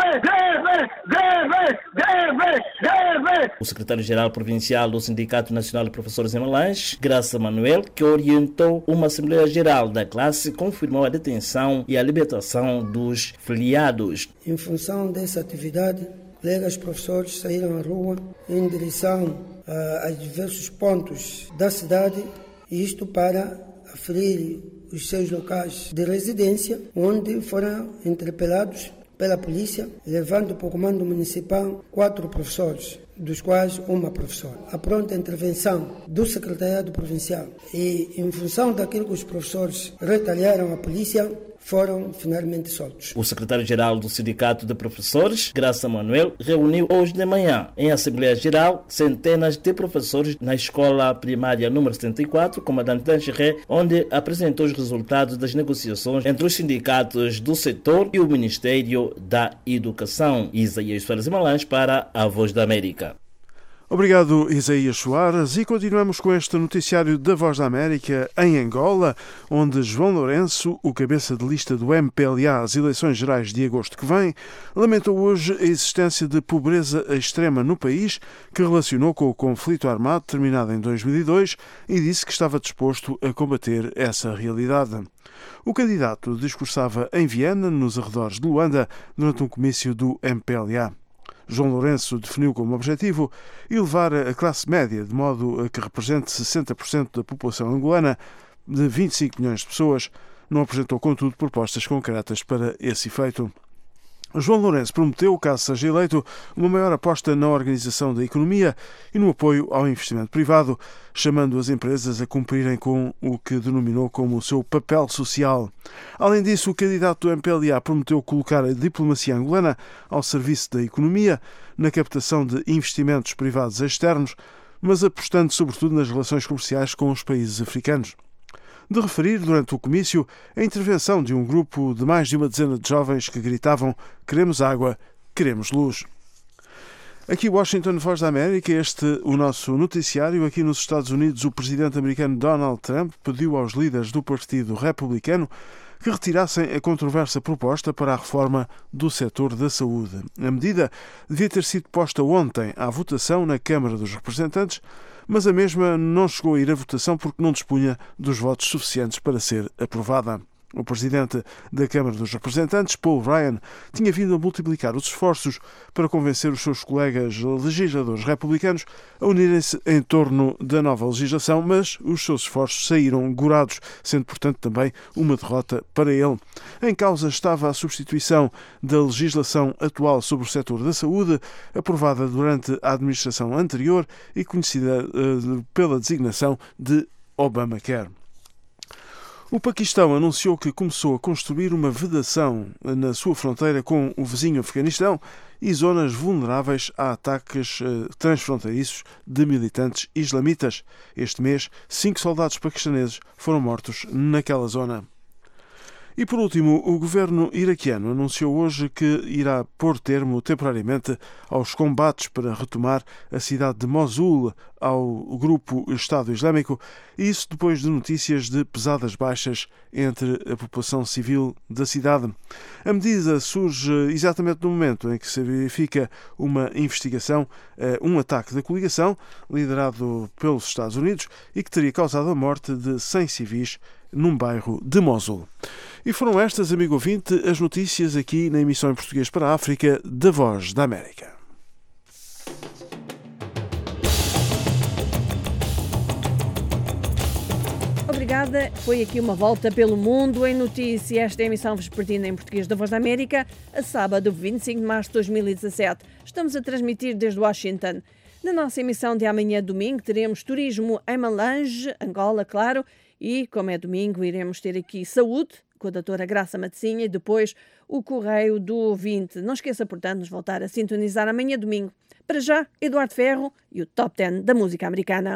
O secretário-geral provincial do Sindicato Nacional de Professores em Malange, Graça Manuel, que orientou uma Assembleia Geral da classe, confirmou a detenção e a libertação dos filiados. Em função dessa atividade, colegas professores saíram à rua em direção a diversos pontos da cidade, isto para aferir os seus locais de residência, onde foram interpelados pela polícia, levando para o comando municipal 4 professores, dos quais uma professora. A pronta intervenção do secretariado provincial e, em função daquilo que os professores retalharam à polícia, foram finalmente soltos. O secretário-geral do Sindicato de Professores, Graça Manuel, reuniu hoje de manhã, em Assembleia Geral, centenas de professores na escola primária número 74, Comandante Dancheré, onde apresentou os resultados das negociações entre os sindicatos do setor e o Ministério da Educação. Isaías Soares Malange para a Voz da América. Obrigado, Isaías Soares. E continuamos com este noticiário da Voz da América em Angola, onde João Lourenço, o cabeça de lista do MPLA às eleições gerais de agosto que vem, lamentou hoje a existência de pobreza extrema no país, que relacionou com o conflito armado terminado em 2002 e disse que estava disposto a combater essa realidade. O candidato discursava em Viena, nos arredores de Luanda, durante um comício do MPLA. João Lourenço definiu como objetivo elevar a classe média de modo a que represente 60% da população angolana, de 25 milhões de pessoas. Não apresentou, contudo, propostas concretas para esse efeito. João Lourenço prometeu, caso seja eleito, uma maior aposta na organização da economia e no apoio ao investimento privado, chamando as empresas a cumprirem com o que denominou como o seu papel social. Além disso, o candidato do MPLA prometeu colocar a diplomacia angolana ao serviço da economia, na captação de investimentos privados externos, mas apostando sobretudo nas relações comerciais com os países africanos. De referir, durante o comício, a intervenção de um grupo de mais de uma dezena de jovens que gritavam "Queremos água, queremos luz". Aqui Washington, Voz da América, o nosso noticiário. Aqui nos Estados Unidos, o presidente americano Donald Trump pediu aos líderes do Partido Republicano que retirassem a controversa proposta para a reforma do setor da saúde. A medida devia ter sido posta ontem à votação na Câmara dos Representantes, mas a mesma não chegou a ir à votação porque não dispunha dos votos suficientes para ser aprovada. O presidente da Câmara dos Representantes, Paul Ryan, tinha vindo a multiplicar os esforços para convencer os seus colegas legisladores republicanos a unirem-se em torno da nova legislação, mas os seus esforços saíram gorados, sendo, portanto, também uma derrota para ele. Em causa estava a substituição da legislação atual sobre o setor da saúde, aprovada durante a administração anterior e conhecida pela designação de Obamacare. O Paquistão anunciou que começou a construir uma vedação na sua fronteira com o vizinho Afeganistão e zonas vulneráveis a ataques transfronteiriços de militantes islamitas. Este mês, 5 soldados paquistaneses foram mortos naquela zona. E, por último, o governo iraquiano anunciou hoje que irá pôr termo temporariamente aos combates para retomar a cidade de Mosul ao grupo Estado Islâmico, e isso depois de notícias de pesadas baixas entre a população civil da cidade. A medida surge exatamente no momento em que se verifica uma investigação, um ataque da coligação, liderado pelos Estados Unidos, e que teria causado a morte de 100 civis num bairro de Mosul. E foram estas, amigo ouvinte, as notícias aqui na emissão em português para a África da Voz da América. Obrigada. Foi aqui uma volta pelo mundo em notícia. Esta é a emissão vespertina em português da Voz da América, a sábado, 25 de março de 2017. Estamos a transmitir desde Washington. Na nossa emissão de amanhã, domingo, teremos turismo em Malange, Angola, claro, e, como é domingo, iremos ter aqui saúde, com a doutora Graça Matecinha, e depois o Correio do Ouvinte. Não esqueça, portanto, de nos voltar a sintonizar amanhã, domingo. Para já, Eduardo Ferro e o Top 10 da música americana.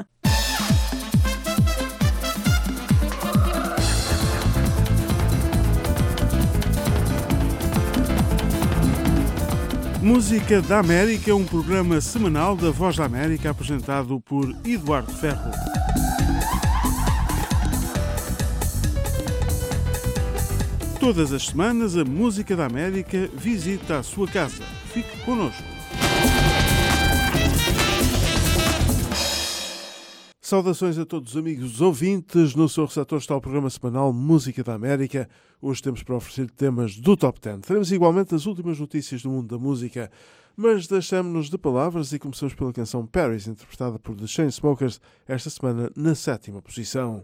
Música da América, um programa semanal da Voz da América apresentado por Eduardo Ferro. Todas as semanas a Música da América visita a sua casa. Fique connosco. Saudações a todos os amigos ouvintes. No seu receptor está o programa semanal Música da América. Hoje temos para oferecer temas do Top 10. Teremos igualmente as últimas notícias do mundo da música, mas deixamos-nos de palavras e começamos pela canção Paris, interpretada por The Chainsmokers, esta semana na 7ª posição.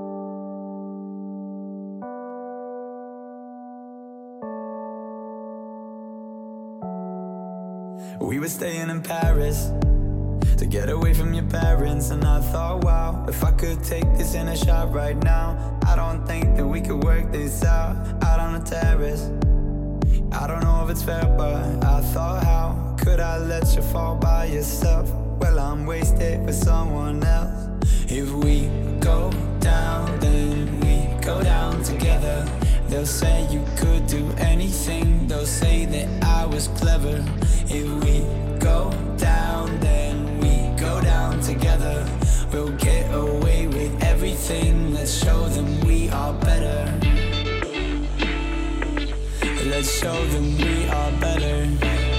We were staying in Paris to get away from your parents, and I thought, wow, if I could take this in a shot right now, I don't think that we could work this out on the terrace. I don't know if it's fair, but I thought, how could I let you fall by yourself? Well, I'm wasted with someone else. If we go down, then we go down together. They'll say you could do anything, they'll say that I was clever. If we go down, then we go down together. We'll get away with everything, let's show them we are better. Let's show them we are better.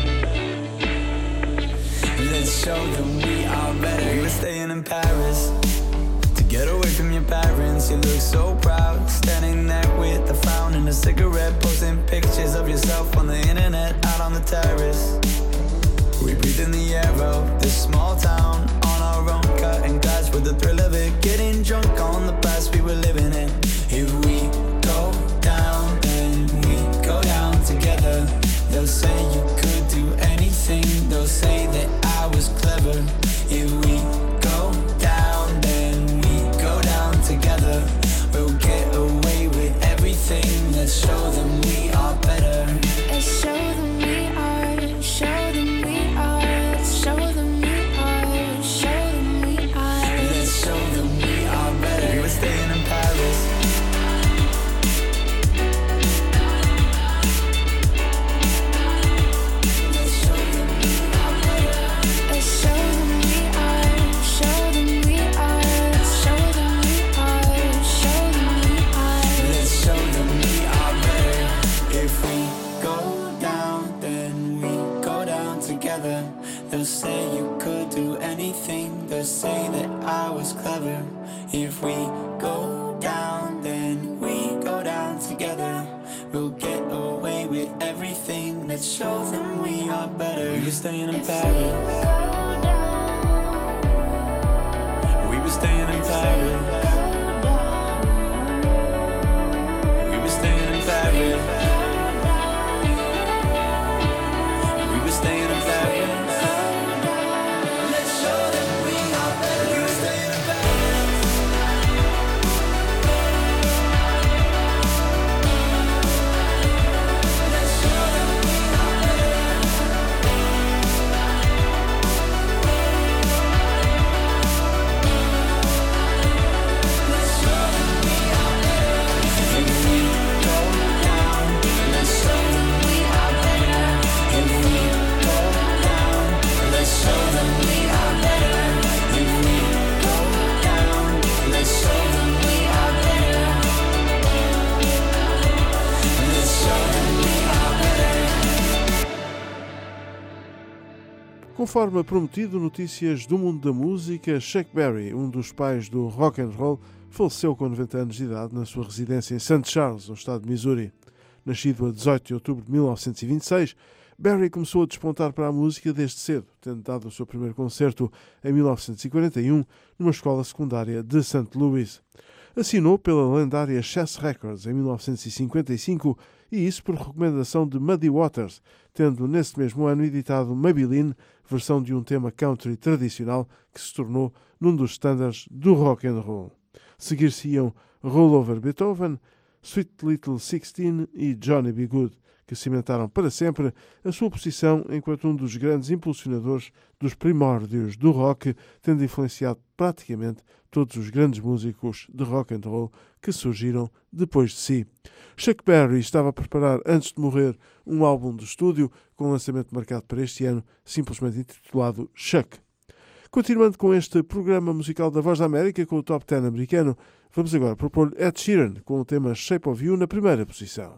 Let's show them we are better. We were staying in Paris to get away from your parents. You look so proud, standing there with a frown and a cigarette, posting pictures of yourself on the internet, out on the terrace. We breathe in the air of this small town, on our own, cutting glass with the thrill of it, getting drunk on the past we were living in. If we go down, then we go down together. They'll say you could do anything, they'll say that I was clever. If we go down, then we go down together. We'll get away with everything, let's show them we are better. Let's show them we are, show them we are, show them we are, show them we are. Let's show them we are better. We were staying in Paris. They'll say you could do anything, they'll say that I was clever. If we go down, then we go down together. We'll get away with everything, let's show them we are better. We were staying in Paris. We were staying in Paris. We were staying in Paris. We were staying in Paris. Conforme prometido, notícias do mundo da música. Chuck Berry, um dos pais do rock and roll, faleceu com 90 anos de idade na sua residência em St. Charles, no estado de Missouri. Nascido a 18 de outubro de 1926, Berry começou a despontar para a música desde cedo, tendo dado o seu primeiro concerto em 1941 numa escola secundária de St. Louis. Assinou pela lendária Chess Records em 1955 e isso por recomendação de Muddy Waters, tendo nesse mesmo ano editado Maybelline, versão de um tema country tradicional que se tornou num dos estándares do rock and roll. Seguir-se-iam Roll Over Beethoven, Sweet Little Sixteen e Johnny B. Good, que cimentaram para sempre a sua posição enquanto um dos grandes impulsionadores dos primórdios do rock, tendo influenciado praticamente todos os grandes músicos de rock and roll que surgiram depois de si. Chuck Berry estava a preparar, antes de morrer, um álbum de estúdio com um lançamento marcado para este ano, simplesmente intitulado Chuck. Continuando com este programa musical da Voz da América com o Top 10 americano, vamos agora propor Ed Sheeran com o tema Shape of You na primeira posição.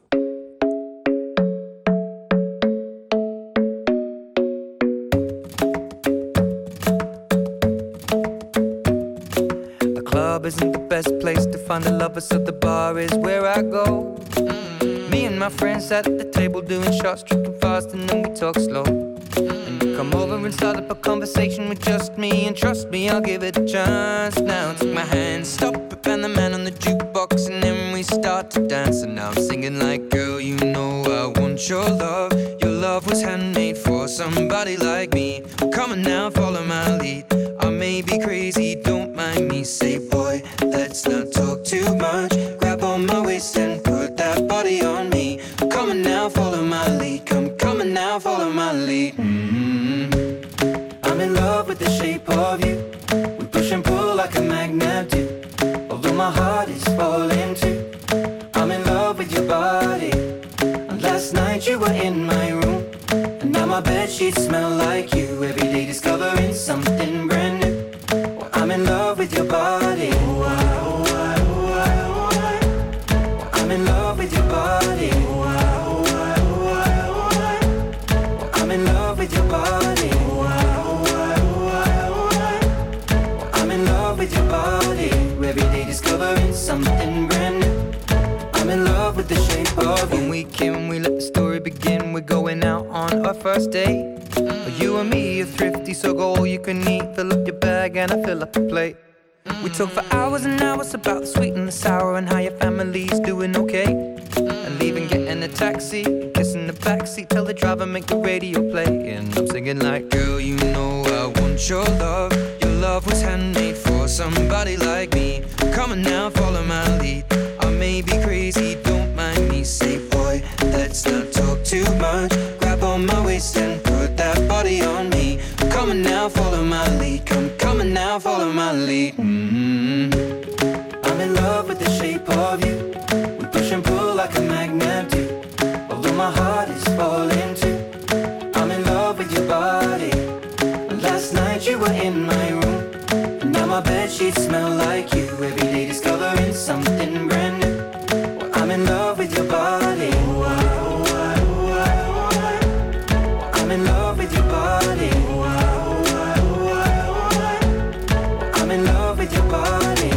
Isn't the best place to find a lover, so the bar is where I go. Me and my friends sat at the table doing shots, tripping fast, and then we talk slow. And you come over and start up a conversation with just me, and trust me, I'll give it a chance. Now take my hand, stop it, and the man on the jukebox, and then we start to dance. And now I'm singing like, girl, you know I want your love. Your love was handmade for somebody like me. Come on now, follow my lead. I may be crazy, don't mind me. Say, boy, let's not talk too much. Grab on my waist and put that body on me. Come on now, follow my lead. Come on now, follow my lead. I'm in love with the shape of you. We push and pull like a magnet do. Although my heart is falling too. I'm in love with your body. And last night you were in my room. And now my bedsheets smell like you. Every day discovering something brand new. I'm in love with your body. I'm in love with your body. I'm in love with your body. I'm in love with your body. Every day discovering something brand new. I'm in love with the shape of you. When we came, we let the story begin. We're going out on our first date. You and me are thrifty, so go all you can eat. Fill up your bag and I fill up the plate. We talk for hours and hours about the sweet and the sour and how your family's doing okay. And leaving, getting a taxi, kissing the backseat, tell the driver make the radio play. And I'm singing like, girl, you know I want your love. Your love was handmade for somebody like me. Come on now, follow my lead. I may be crazy, don't mind me. Say, boy, let's not talk too much. Grab on my waist and put that body on me. Come on now, follow my lead. Come on now, follow my lead. I'm in love with the shape of you. We push and pull like a magnet do. Although my heart is falling too. I'm in love with your body. Last night you were in my room. And now my bedsheets smell like you. Every day discovering something brand new. I'm in love with your body. I'm in love with your body. I'm in love with your body.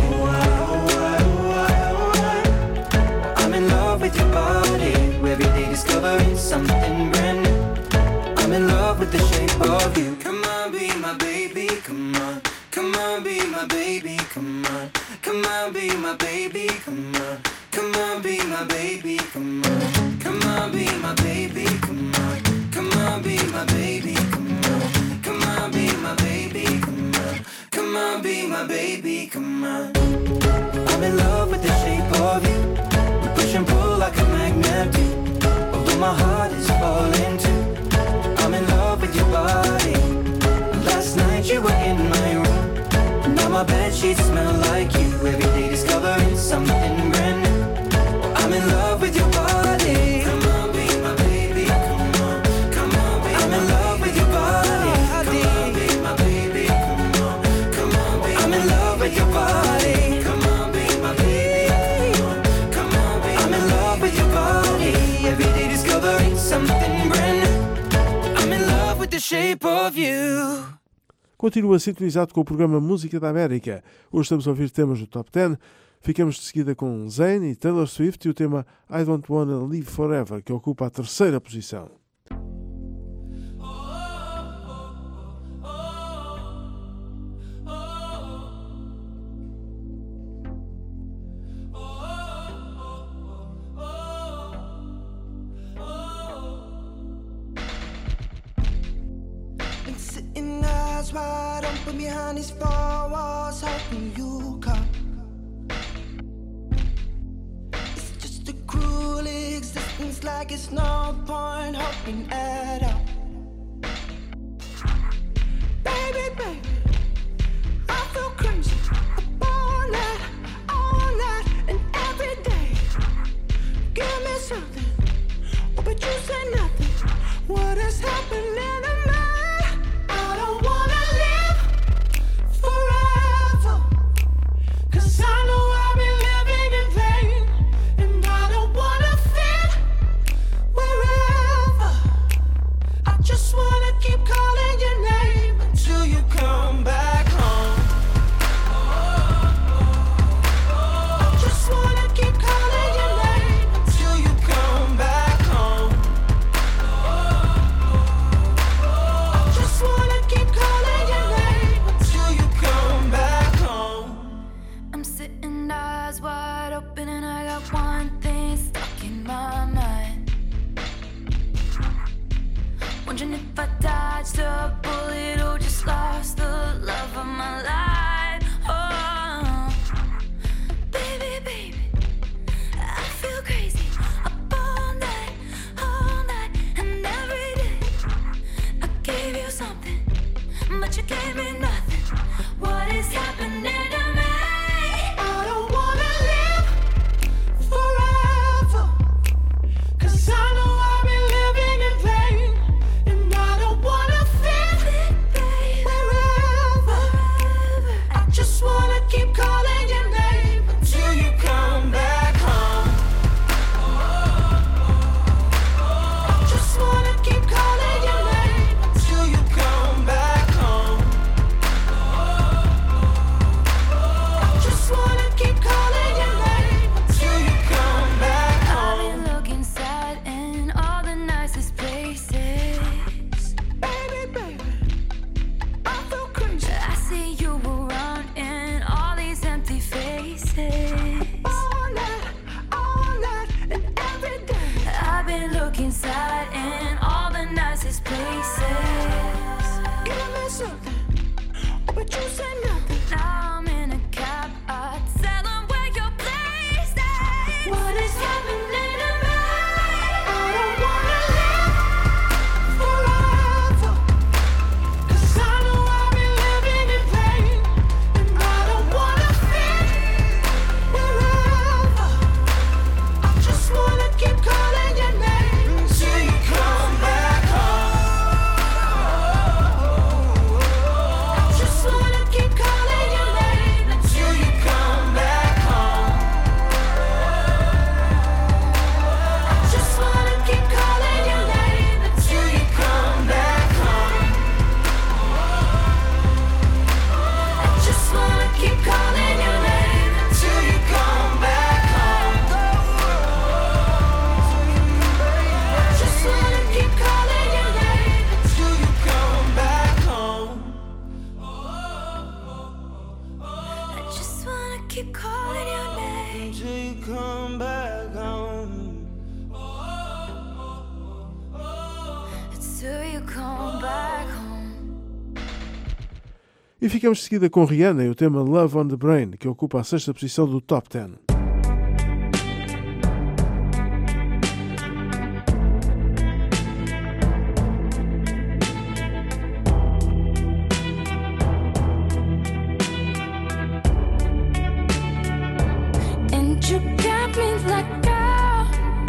I'm in love with your body. Every day discovering something brand new. I'm in love with the shape of you. Come on, be my baby, come on. Come on, be my baby, come on. Come on, be my baby, come on. Come on, be my baby, come on. Come on, be my baby, come on. Come on, be my baby, come on. Come on, be my baby, come on. Come on, be my baby, come on. I'm in love with the shape of you. We push and pull like a magnet do. Although my heart is falling too. I'm in love with your body. Last night you were in my room. Now my bedsheets smell like you. Every day discovering something brand new. I'm in love with your body. Come on, be my baby, come on. Come on, be I'm in love with your body. Come on, be my baby, come on. Come on, be I'm in love with your body. Come on, be my baby, come on. Come on, be I'm in love with your body. Every day discovering something brand new. I'm in love with the shape of you. Continua sintonizado com o programa Música da América. Hoje estamos a ouvir temas do Top 10. Ficamos de seguida com Zayn e Taylor Swift e o tema I Don't Wanna Live Forever, que ocupa a 3ª posição. Wide open behind these four walls, hoping you come. It's just a cruel existence, like it's no point hoping at all. Baby, baby, I feel crazy all night, and every day. Give me something, oh, but you say nothing. What is happening to me? I don't wanna live forever, 'cause I know I'll be living in vain, and I don't wanna fit wherever. I just wanna keep calling your name until you come back home. I just wanna keep calling your name until you come back home. I just wanna keep calling your name until you come back home. I'm sitting eyes wide open and I got one thing stuck in my mind. Wondering if I dodged a bullet or just lost the love of my life. Oh, baby, baby, I feel crazy up all night, and every day. I gave you something, but you gave me nothing. What is happening to me? I don't wanna live forever, 'cause I know I'll be living in vain, and I don't wanna fit wherever. I just wanna keep calling your name until you come back home. I just wanna keep calling your name until you come back home. I just wanna keep calling your name until you come back I've home. been looking sad in all the nicest places. Baby, baby, I feel crazy I see you around in all these empty faces. all night, and every day. I've been looking sad in all the nicest places. Give me something, oh, but you say nothing. Now I'm in a cab, I tell them where your place is. What is happening to me? I don't wanna live forever, 'cause I know I'll be living in vain, and I don't wanna fit wherever. I just wanna keep calling your name until you come back home. I just wanna keep calling your name until you come back home. I just wanna keep calling your name until you come back home. I just wanna keep calling your name until you come back home. I just wanna keep calling your name until you come back home. I just wanna keep calling your name Until you come back home. until you come back home. E ficamos de seguida com Rihanna e o tema Love on the Brain, que ocupa a 6ª posição do Top 10. And you got me like, girl,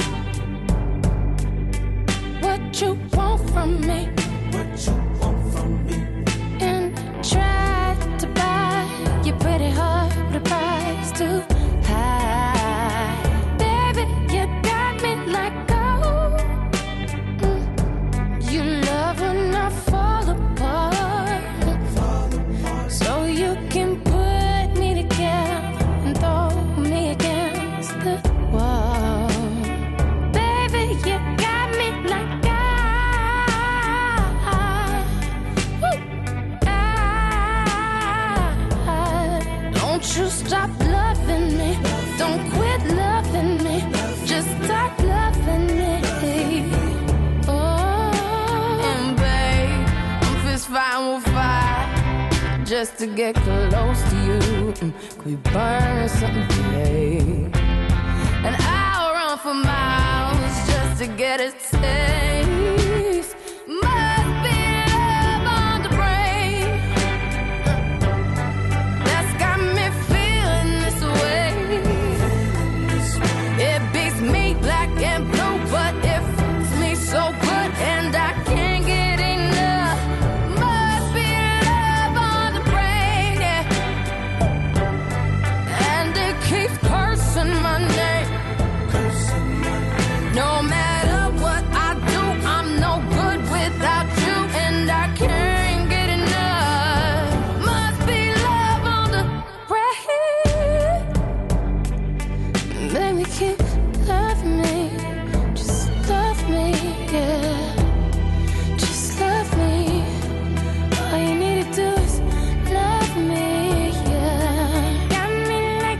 what you want from me? What you want from me? And try to buy your pretty heart with a price too high. Baby, you You love enough for just to get close to you. Could we burn something, babe? And I'll run for miles just to get a taste. Must be love on the brain that's got me feeling this way. It beats me black and blue, but it fits me so good, and I can't get enough. Must be love on the brain, yeah. And it keeps cursing my name. No matter what I do, I'm no good without you, and I can't get enough. Must be love on the brain. Baby, keep loving me. Just love me, yeah. Just love me. All you need to do is love me, yeah. Got me like,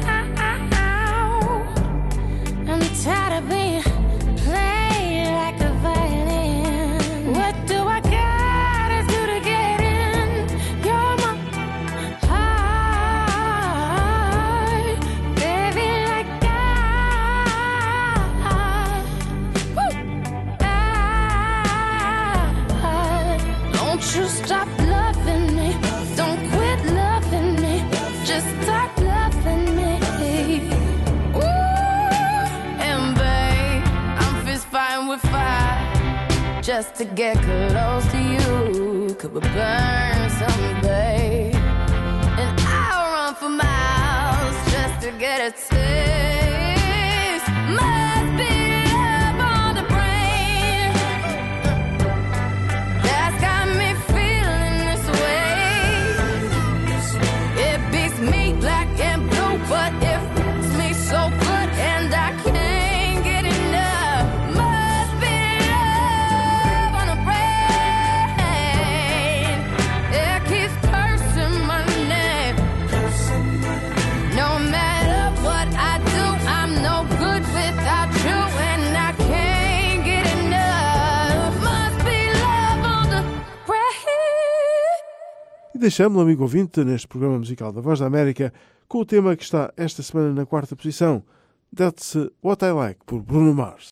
ow. I'm tired of being played like a violin. What do I gotta do to get in? You're my heart, baby, like don't you stop loving me. Don't quit loving me. Just start loving me. Ooh, and babe, I'm fist fighting with fire just to get close to you. Could we burn something, babe? And I'll run for miles just to get a taste. Must be love on the brain that's got me feeling this way. It beats me black and blue, but it fits me so good, and I can't get enough. Must be love on the brain. It keeps cursing my name. No matter what I do, I'm no good without you, and I can't get enough. Must be love on the brain. E deixamos-lo, amigo ouvinte, neste programa musical da Voz da América, com o tema que está esta semana na 4ª posição, That's What I Like, por Bruno Mars.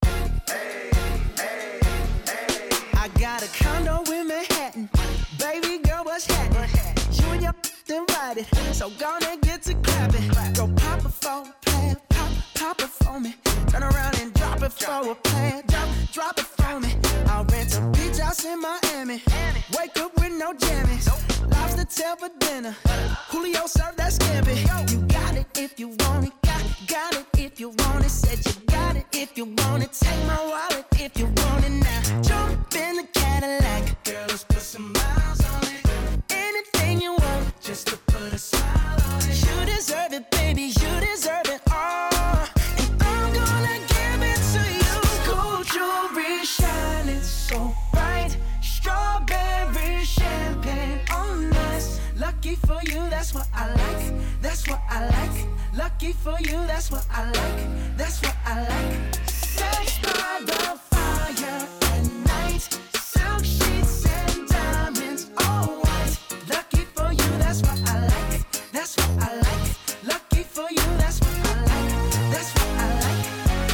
I got a condo in Manhattan. Baby girl, what's happening? You and your invited, so gonna get to clapping. Go pop it for a plan, pop it for me. Turn around and drop it for a plan, drop it for me. I'll rent a beach house in Miami. Wake up with no jammies. Lobster tail for dinner. Julio served that scampi. You got it if you want it. Got it if you want it. Said you got it if you want it. Take my wallet if you want it now. Jump in the Cadillac. Girl, let's put some miles on it. Anything you want, just to put a smile on it. You deserve it, baby. You deserve it all. And I'm gonna give it to you. Gold jewelry shining so bright. Strawberry champagne on us. Lucky for you, that's what I like. That's what I like. Lucky for you, that's what I like. That's what I like. Sex by the fire at night. Silk sheets and diamonds, all white. Lucky for you, that's what I like. That's what I like. Lucky for you, that's what I like. That's what I like.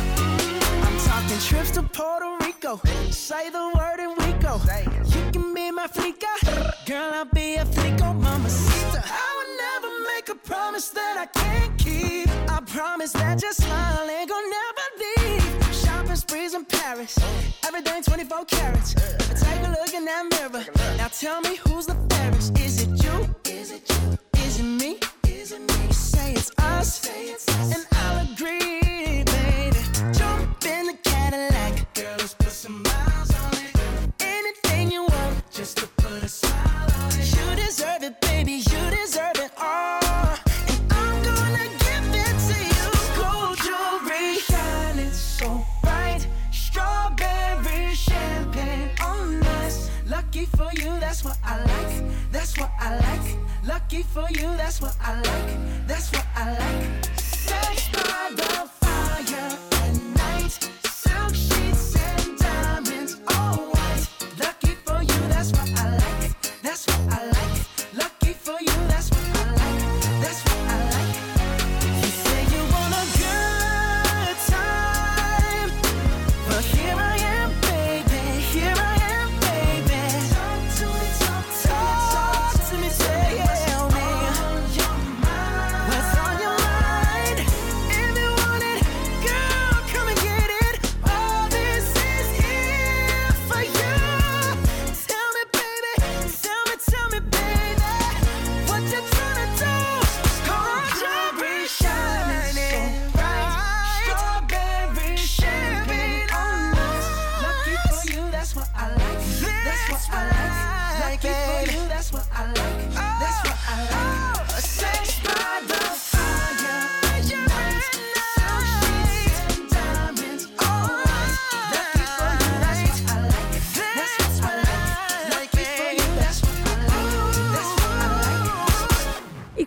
I'm talking trips to Puerto Rico. Say the word and we go. You can be my flica. Girl, I'll be a flico, mamacita. I would never make a promise that I can't keep. I promise that your smile ain't gonna never leave. Shopping sprees in Paris. Everything 24 carats. Take a look in that mirror. Now tell me who's the fairest. Is it you? Is it you? Is it me? Is it me? Say it's us. And I'll agree, baby. Jump in the Cadillac. Girl, let's put some miles on it. Anything you want, just to put a smile on it. You deserve it, baby. You deserve it all. And I'm gonna give it to you. Gold jewelry shining so bright. Strawberry champagne on us. Lucky for you, that's what I like. That's what I like. Lucky for you, that's what I like. That's what I like. Sex by the fire at night. Silk sheets and diamonds, all white. Lucky for you, that's what I like. That's what I like. Lucky for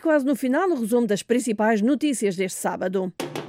quase no final, o resumo das principais notícias deste sábado.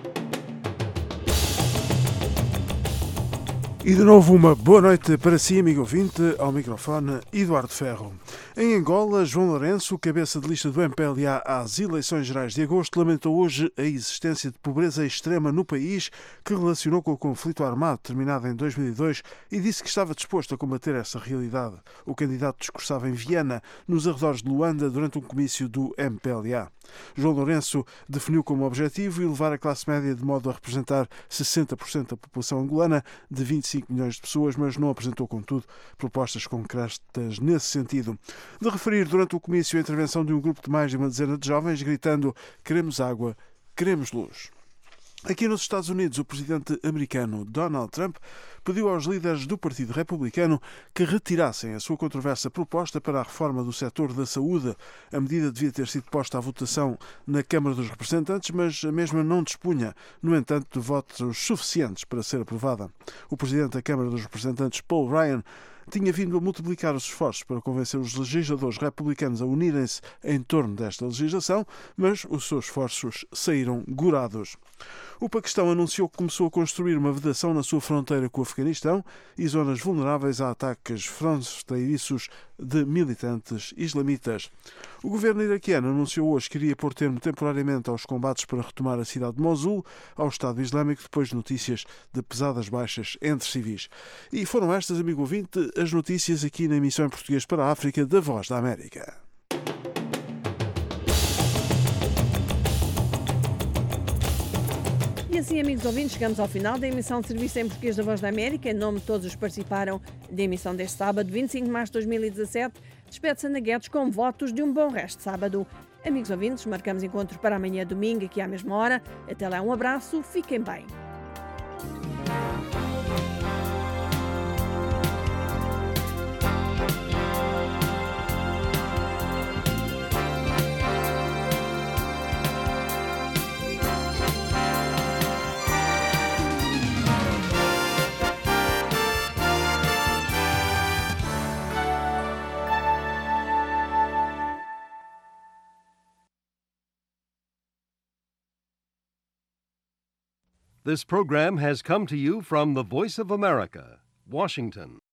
E de novo uma boa noite para si, amigo ouvinte, ao microfone Eduardo Ferro. Em Angola, João Lourenço, cabeça de lista do MPLA às eleições gerais de agosto, lamentou hoje a existência de pobreza extrema no país, que relacionou com o conflito armado terminado em 2002 e disse que estava disposto a combater essa realidade. O candidato discursava em Viena, nos arredores de Luanda, durante um comício do MPLA. João Lourenço definiu como objetivo elevar a classe média de modo a representar 60% da população angolana, de 25 milhões de pessoas, mas não apresentou, contudo, propostas concretas nesse sentido. De referir durante o comício a intervenção de um grupo de mais de uma dezena de jovens gritando "Queremos água, queremos luz". Aqui nos Estados Unidos, o presidente americano Donald Trump pediu aos líderes do Partido Republicano que retirassem a sua controversa proposta para a reforma do setor da saúde. A medida devia ter sido posta à votação na Câmara dos Representantes, mas a mesma não dispunha, no entanto, de votos suficientes para ser aprovada. O presidente da Câmara dos Representantes, Paul Ryan, tinha vindo a multiplicar os esforços para convencer os legisladores republicanos a unirem-se em torno desta legislação, mas os seus esforços saíram gorados. O Paquistão anunciou que começou a construir uma vedação na sua fronteira com o Afeganistão e zonas vulneráveis a ataques fronteiriços de militantes islamitas. O governo iraquiano anunciou hoje que iria pôr termo temporariamente aos combates para retomar a cidade de Mosul ao Estado Islâmico, depois de notícias de pesadas baixas entre civis. E foram estas, amigo ouvinte, as notícias aqui na emissão em português para a África da Voz da América. E assim, amigos ouvintes, chegamos ao final da emissão de serviço em português da Voz da América. Em nome de todos os que participaram da emissão deste sábado, 25 de março de 2017, despede-se Ana Guedes com votos de um bom resto de sábado. Amigos ouvintes, marcamos encontro para amanhã domingo, aqui à mesma hora. Até lá, um abraço, fiquem bem. This program has come to you from the Voice of America, Washington.